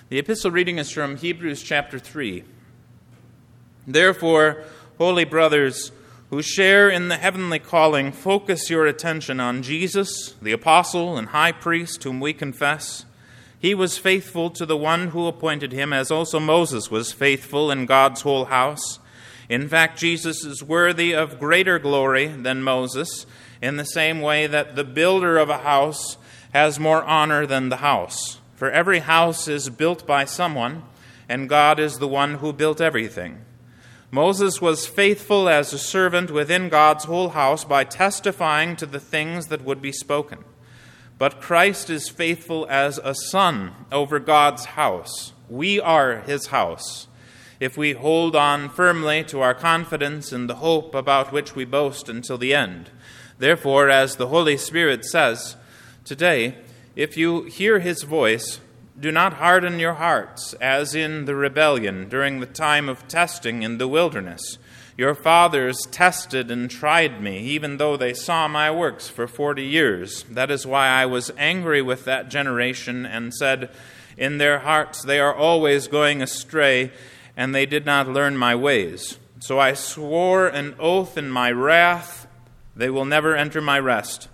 The epistle reading is from Hebrews chapter 3. Therefore, holy brothers who share in the heavenly calling, focus your attention on Jesus, the apostle and high priest whom we confess. He was faithful to the one who appointed him, as also Moses was faithful in God's whole house. In fact, Jesus is worthy of greater glory than Moses, in the same way that the builder of a house has more honor than the house. For every house is built by someone, and God is the one who built everything. Moses was faithful as a servant within God's whole house by testifying to the things that would be spoken. But Christ is faithful as a son over God's house. We are his house, if we hold on firmly to our confidence in the hope about which we boast until the end. Therefore, as the Holy Spirit says, today, if you hear his voice, do not harden your hearts, as in the rebellion during the time of testing in the wilderness. Your fathers tested and tried me, even though they saw my works for 40 years. That is why I was angry with that generation and said, in their hearts they are always going astray, and they did not learn my ways. So I swore an oath in my wrath, they will never enter my rest.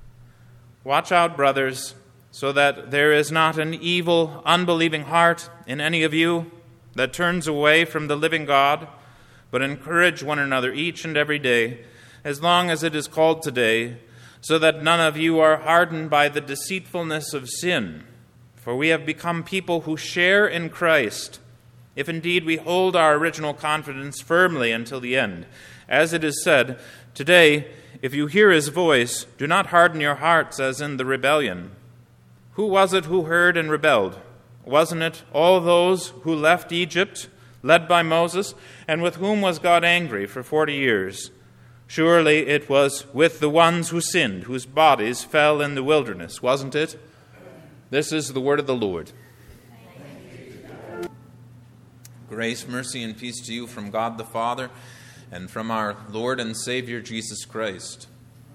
Watch out, brothers, so that there is not an evil, unbelieving heart in any of you that turns away from the living God, but encourage one another each and every day, as long as it is called today, so that none of you are hardened by the deceitfulness of sin. For we have become people who share in Christ, if indeed we hold our original confidence firmly until the end. As it is said, today, if you hear his voice, do not harden your hearts as in the rebellion. Who was it who heard and rebelled? Wasn't it all those who left Egypt, led by Moses, and with whom was God angry for 40 years? Surely it was with the ones who sinned, whose bodies fell in the wilderness, wasn't it? This is the word of the Lord. Grace, mercy, and peace to you from God the Father and from our Lord and Savior Jesus Christ.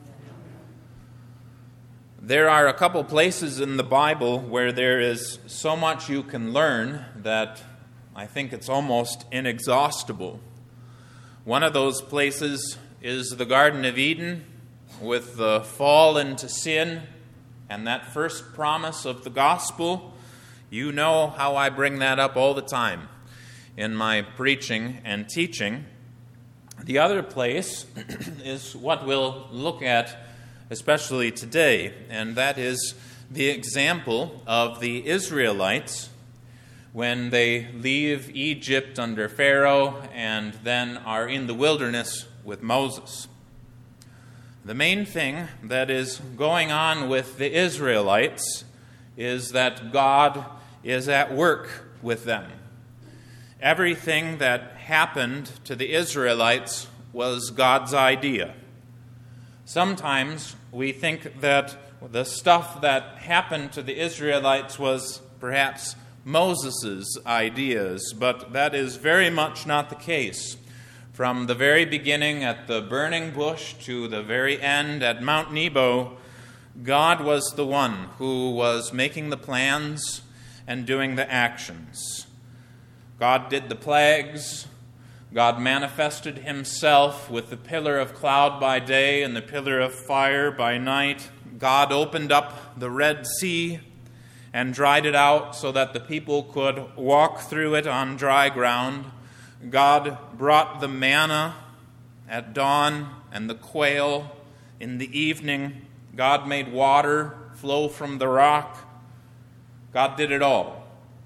There are a couple places in the Bible where there is so much you can learn that I think it's almost inexhaustible. One of those places is the Garden of Eden, with the fall into sin and that first promise of the gospel. You know how I bring that up all the time in my preaching and teaching. The other place is what we'll look at especially today, and that is the example of the Israelites when they leave Egypt under Pharaoh and then are in the wilderness with Moses. The main thing that is going on with the Israelites is that God is at work with them. Everything that happened to the Israelites was God's idea. Sometimes we think that the stuff that happened to the Israelites was perhaps Moses' ideas, but that is very much not the case. From the very beginning at the burning bush to the very end at Mount Nebo, God was the one who was making the plans and doing the actions. God did the plagues. God manifested himself with the pillar of cloud by day and the pillar of fire by night. God opened up the Red Sea and dried it out so that the people could walk through it on dry ground. God brought the manna at dawn and the quail in the evening. God made water flow from the rock. God did it all.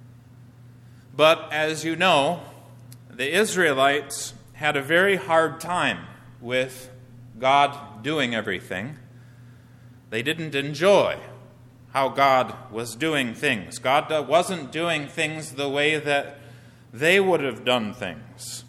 But as you know, the Israelites had a very hard time with God doing everything. They didn't enjoy how God was doing things. God wasn't doing things the way that they would have done things.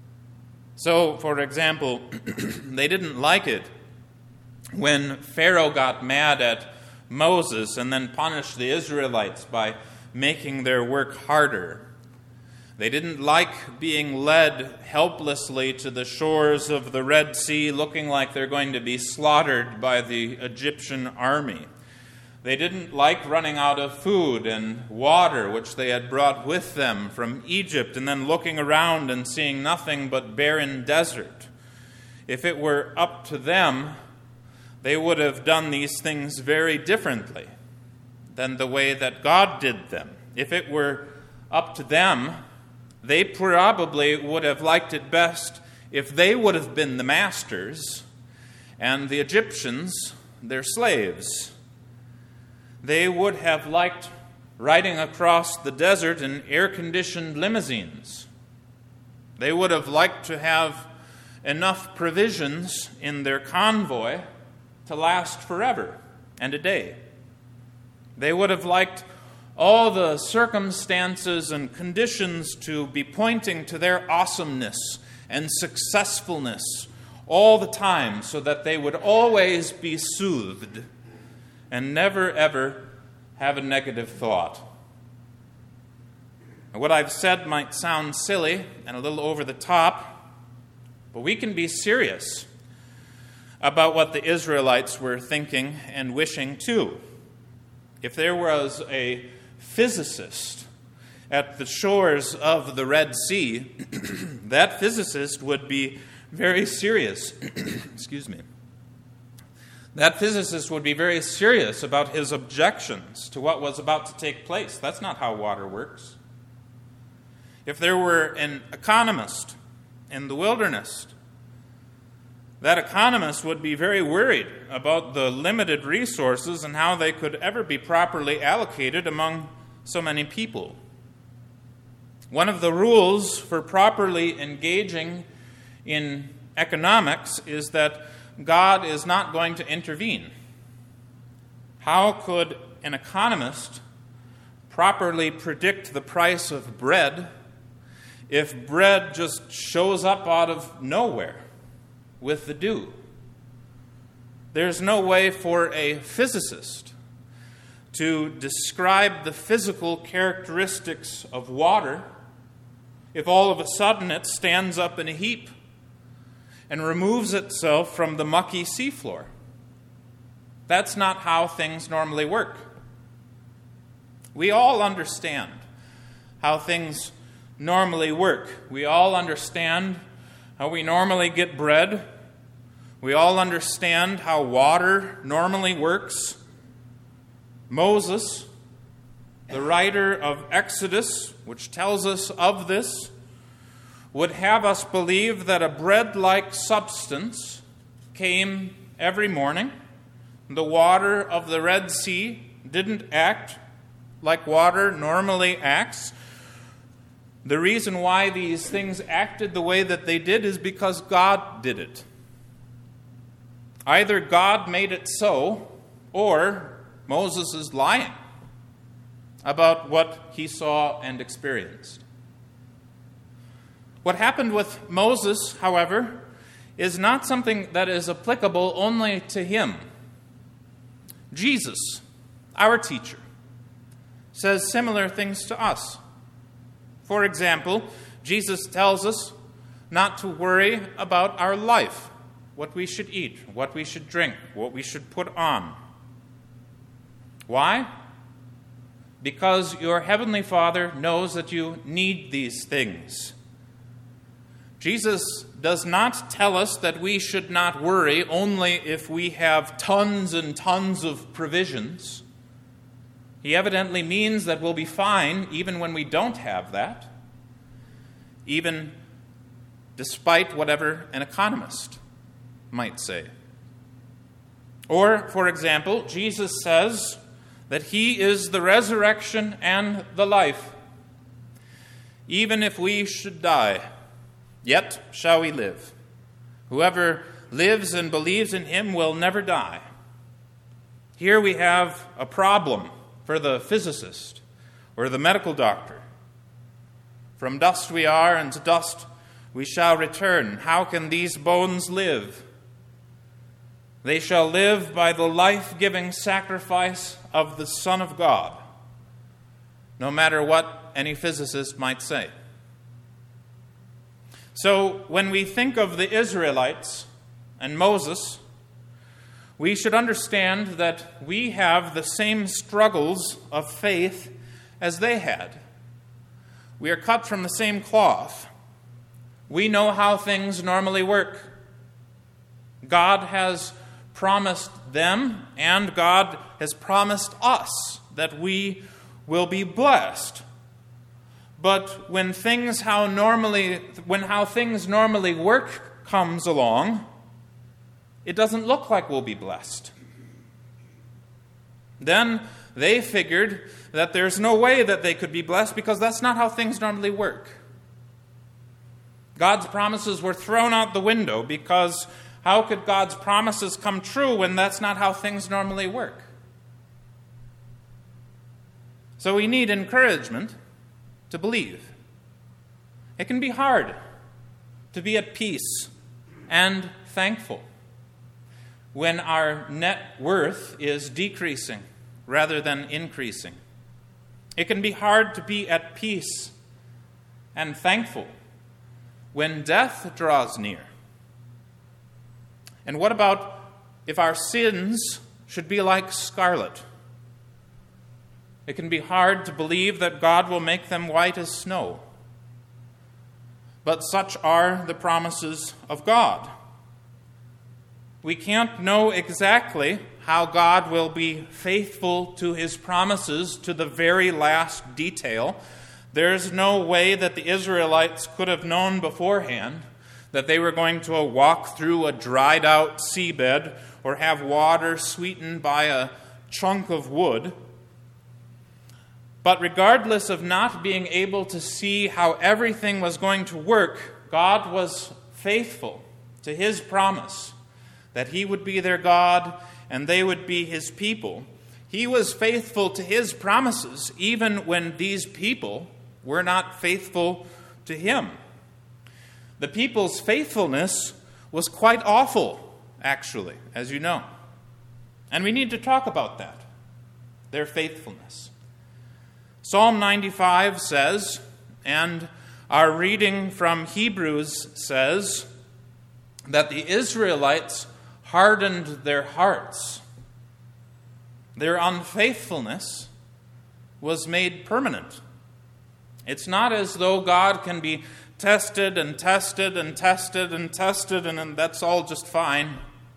So, for example, they didn't like it when Pharaoh got mad at Moses and then punished the Israelites by making their work harder. They didn't like being led helplessly to the shores of the Red Sea, looking like they're going to be slaughtered by the Egyptian army. They didn't like running out of food and water, which they had brought with them from Egypt, and then looking around and seeing nothing but barren desert. If it were up to them, they would have done these things very differently than the way that God did them. If it were up to them, they probably would have liked it best if they would have been the masters and the Egyptians their slaves. They would have liked riding across the desert in air-conditioned limousines. They would have liked to have enough provisions in their convoy to last forever and a day. They would have liked all the circumstances and conditions to be pointing to their awesomeness and successfulness all the time, so that they would always be soothed and never ever have a negative thought. What I've said might sound silly and a little over the top, but we can be serious about what the Israelites were thinking and wishing too. If there was a physicist at the shores of the Red Sea, that physicist would be very serious. Excuse me. That physicist would be very serious about his objections to what was about to take place. That's not how water works. If there were an economist in the wilderness, that economist would be very worried about the limited resources and how they could ever be properly allocated among so many people. One of the rules for properly engaging in economics is that God is not going to intervene. How could an economist properly predict the price of bread if bread just shows up out of nowhere with the dew? There's no way for a physicist to describe the physical characteristics of water if all of a sudden it stands up in a heap and removes itself from the mucky seafloor. That's not how things normally work. We all understand how things normally work. We all understand how we normally get bread. We all understand how water normally works. Moses, the writer of Exodus, which tells us of this, would have us believe that a bread-like substance came every morning. The water of the Red Sea didn't act like water normally acts. The reason why these things acted the way that they did is because God did it. Either God made it so, or Moses is lying about what he saw and experienced. What happened with Moses, however, is not something that is applicable only to him. Jesus, our teacher, says similar things to us. For example, Jesus tells us not to worry about our life, what we should eat, what we should drink, what we should put on. Why? Because your heavenly Father knows that you need these things. Jesus does not tell us that we should not worry only if we have tons and tons of provisions. He evidently means that we'll be fine even when we don't have that, even despite whatever an economist might say. Or, for example, Jesus says that he is the resurrection and the life. Even if we should die, yet shall we live. Whoever lives and believes in him will never die. Here we have a problem for the physicist or the medical doctor. From dust we are, and to dust we shall return. How can these bones live? They shall live by the life-giving sacrifice of the Son of God, no matter what any physicist might say. So when we think of the Israelites and Moses, we should understand that we have the same struggles of faith as they had. We are cut from the same cloth. We know how things normally work. God has promised them, and God has promised us that we will be blessed. But when how things normally work comes along, it doesn't look like we'll be blessed. Then they figured that there's no way that they could be blessed because that's not how things normally work. God's promises were thrown out the window because how could God's promises come true when that's not how things normally work? So we need encouragement to believe. It can be hard to be at peace and thankful when our net worth is decreasing rather than increasing. It can be hard to be at peace and thankful when death draws near. And what about if our sins should be like scarlet? It can be hard to believe that God will make them white as snow. But such are the promises of God. We can't know exactly how God will be faithful to his promises to the very last detail. There's no way that the Israelites could have known beforehand that they were going to walk through a dried out seabed or have water sweetened by a chunk of wood. But regardless of not being able to see how everything was going to work, God was faithful to his promise that he would be their God and they would be his people. He was faithful to his promises even when these people were not faithful to him. The people's faithfulness was quite awful, actually, as you know. And we need to talk about that, their faithfulness. Psalm 95 says, and our reading from Hebrews says, that the Israelites hardened their hearts. Their unfaithfulness was made permanent. It's not as though God can be tested and tested and tested and tested and that's all just fine.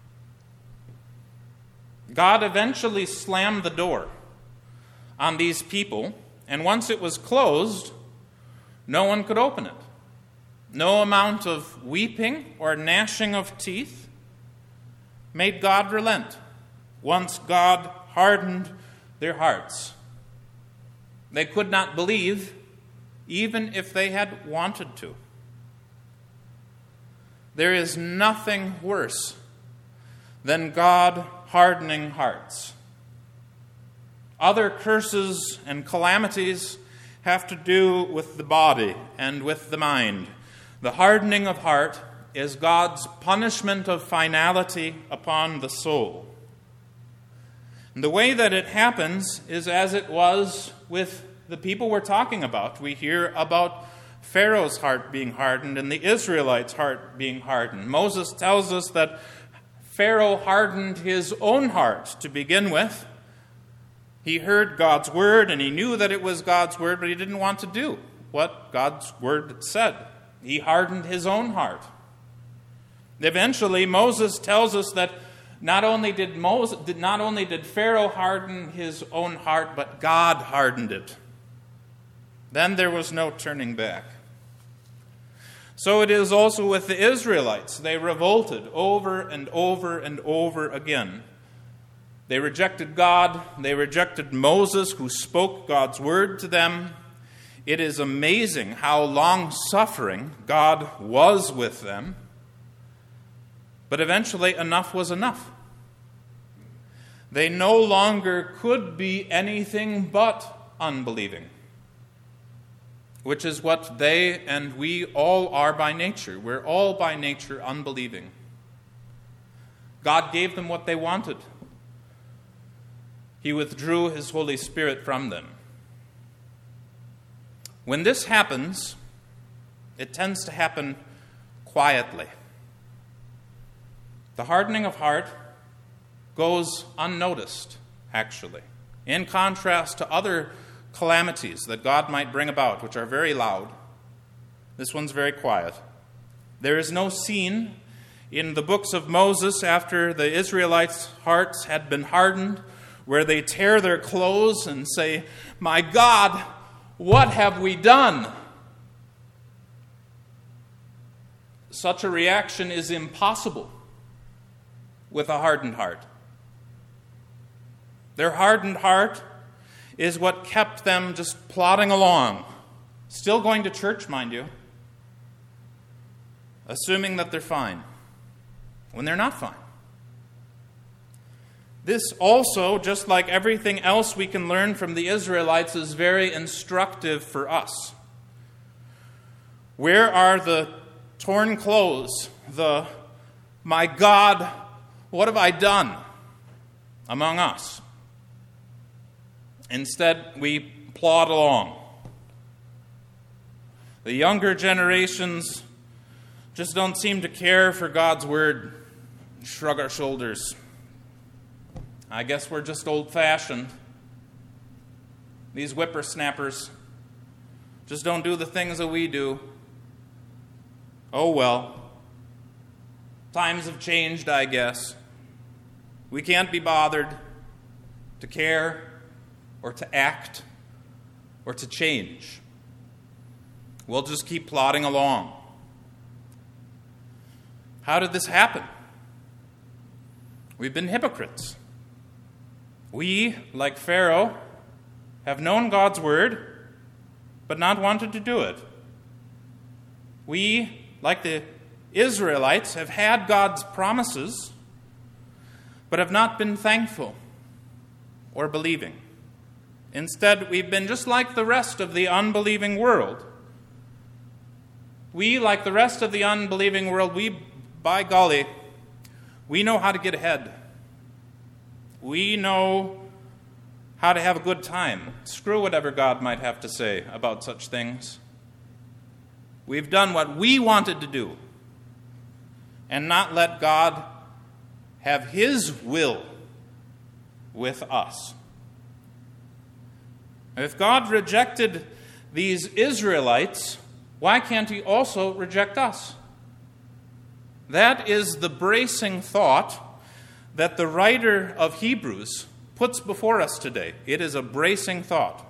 God eventually slammed the door on these people, and once it was closed, no one could open it. No amount of weeping or gnashing of teeth made God relent once God hardened their hearts. They could not believe even if they had wanted to. There is nothing worse than God hardening hearts. Other curses and calamities have to do with the body and with the mind. The hardening of heart is God's punishment of finality upon the soul. And the way that it happens is as it was with the people we're talking about. We hear about Pharaoh's heart being hardened and the Israelites' heart being hardened. Moses tells us that Pharaoh hardened his own heart to begin with. He heard God's word and he knew that it was God's word, but he didn't want to do what God's word said. He hardened his own heart. Eventually, Moses tells us that not only did Pharaoh harden his own heart, but God hardened it. Then there was no turning back. So it is also with the Israelites. They revolted over and over and over again. They rejected God. They rejected Moses, who spoke God's word to them. It is amazing how long-suffering God was with them. But eventually, enough was enough. They no longer could be anything but unbelieving, which is what they and we all are by nature. We're all by nature unbelieving. God gave them what they wanted. He withdrew his Holy Spirit from them. When this happens, it tends to happen quietly. The hardening of heart goes unnoticed, actually, in contrast to other calamities that God might bring about, which are very loud. This one's very quiet. There is no scene in the books of Moses after the Israelites' hearts had been hardened where they tear their clothes and say, "My God, what have we done?" Such a reaction is impossible with a hardened heart. Their hardened heart is what kept them just plodding along, still going to church, mind you, assuming that they're fine, when they're not fine. This also, just like everything else we can learn from the Israelites, is very instructive for us. Where are the torn clothes, the "My God, what have I done?" among us? Instead, we plod along. The younger generations just don't seem to care for God's word. Shrug our shoulders. I guess we're just old-fashioned. These whippersnappers just don't do the things that we do. Oh well. Times have changed, I guess. We can't be bothered to care or to act or to change. We'll just keep plodding along. How did this happen? We've been hypocrites. We, like Pharaoh, have known God's word, but not wanted to do it. We, like the Israelites, have had God's promises, but have not been thankful or believing. Instead, we've been just like the rest of the unbelieving world. We, like the rest of the unbelieving world, by golly, we know how to get ahead. We know how to have a good time. Screw whatever God might have to say about such things. We've done what we wanted to do and not let God have His will with us. If God rejected these Israelites, why can't He also reject us? That is the bracing thought that the writer of Hebrews puts before us today. It is a bracing thought.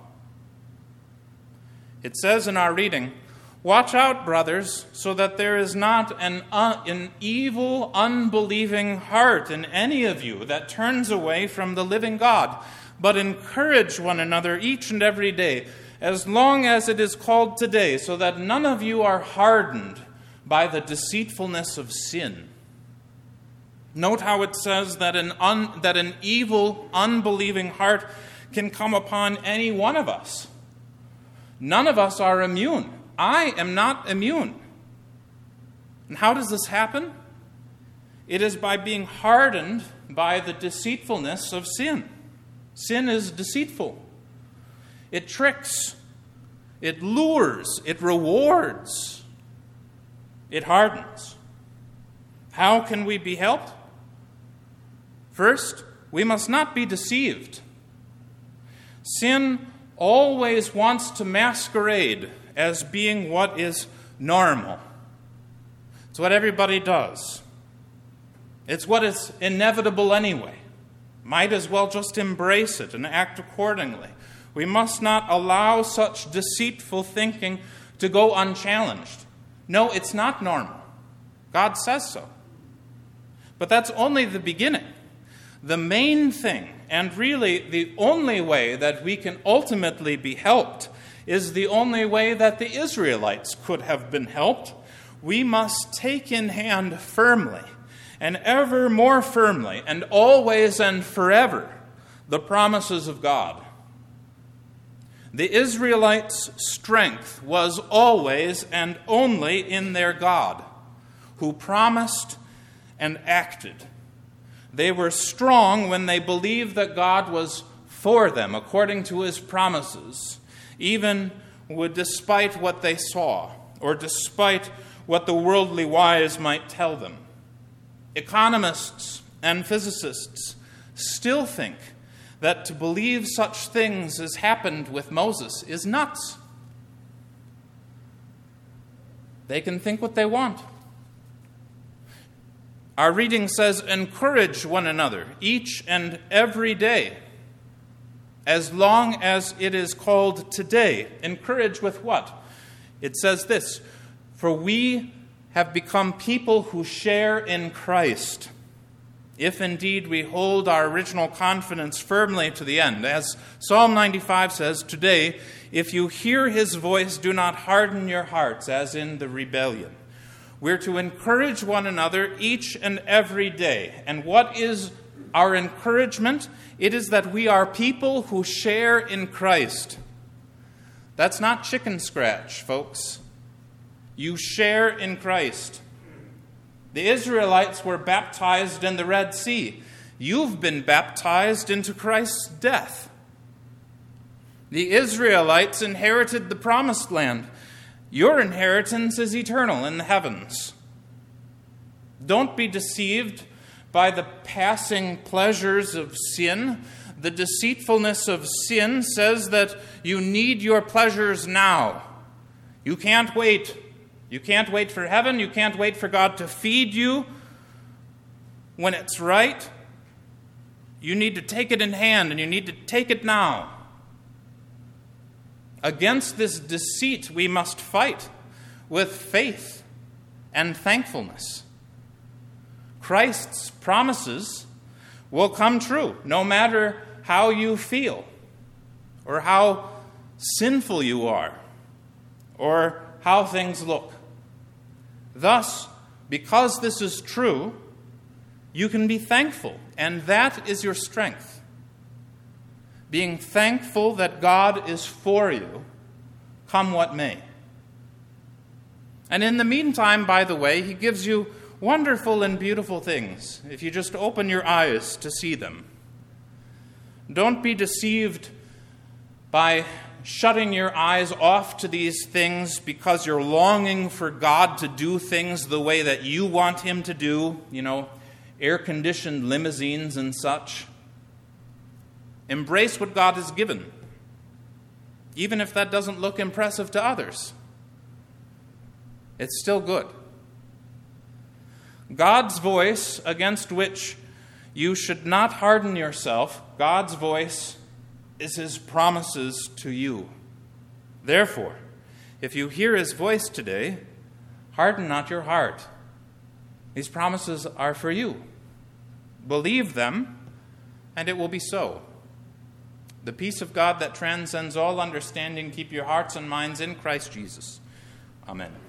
It says in our reading, "Watch out, brothers, so that there is not an evil, unbelieving heart in any of you that turns away from the living God, but encourage one another each and every day, as long as it is called today, so that none of you are hardened by the deceitfulness of sin." Note how it says that an evil, unbelieving heart can come upon any one of us. None of us are immune. I am not immune. And how does this happen? It is by being hardened by the deceitfulness of sin. Sin is deceitful. It tricks. It lures. It rewards. It hardens. How can we be helped? First, we must not be deceived. Sin always wants to masquerade as being what is normal. It's what everybody does. It's what is inevitable anyway. Might as well just embrace it and act accordingly. We must not allow such deceitful thinking to go unchallenged. No, it's not normal. God says so. But that's only the beginning. The main thing, and really the only way that we can ultimately be helped, is the only way that the Israelites could have been helped. We must take in hand firmly, and ever more firmly, and always and forever, the promises of God. The Israelites' strength was always and only in their God, who promised and acted. They were strong when they believed that God was for them, according to His promises, even despite what they saw, or despite what the worldly wise might tell them. Economists and physicists still think that to believe such things as happened with Moses is nuts. They can think what they want. Our reading says, encourage one another each and every day, as long as it is called today. Encourage with what? It says this, for we have become people who share in Christ, if indeed we hold our original confidence firmly to the end. As Psalm 95 says, today, if you hear his voice, do not harden your hearts as in the rebellion. We're to encourage one another each and every day. And what is our encouragement? It is that we are people who share in Christ. That's not chicken scratch, folks. You share in Christ. The Israelites were baptized in the Red Sea. You've been baptized into Christ's death. The Israelites inherited the promised land. Your inheritance is eternal in the heavens. Don't be deceived by the passing pleasures of sin. The deceitfulness of sin says that you need your pleasures now. You can't wait. You can't wait for heaven. You can't wait for God to feed you when it's right. You need to take it in hand, and you need to take it now. Against this deceit, we must fight with faith and thankfulness. Christ's promises will come true, no matter how you feel, or how sinful you are, or how things look. Thus, because this is true, you can be thankful, and that is your strength. Being thankful that God is for you, come what may. And in the meantime, by the way, he gives you wonderful and beautiful things, if you just open your eyes to see them. Don't be deceived by shutting your eyes off to these things because you're longing for God to do things the way that you want him to do, air-conditioned limousines and such. Embrace what God has given, even if that doesn't look impressive to others. It's still good. God's voice, against which you should not harden yourself, God's voice is his promises to you. Therefore, if you hear his voice today, harden not your heart. These promises are for you. Believe them, and it will be so. The peace of God that transcends all understanding, keep your hearts and minds in Christ Jesus. Amen.